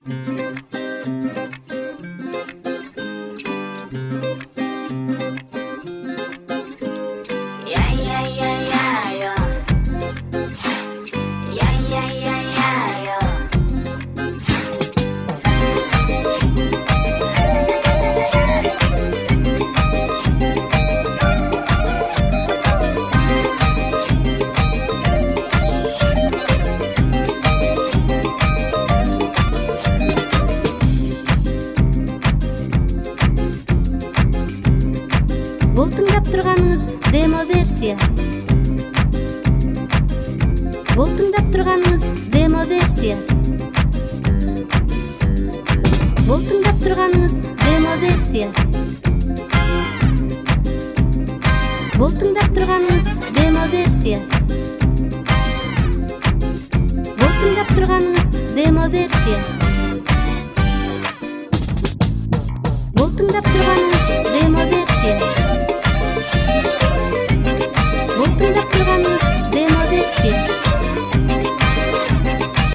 Бул тыңдап турганыңыз демо версия. Бул тыңдап турганыңыз демо версия. Бул тыңдап турганыңыз демо версия. Бул тыңдап турганыңыз демо версия. Бул тыңдап турганыңыз демо версия. Бул тыңдап турганыңыз демо версия.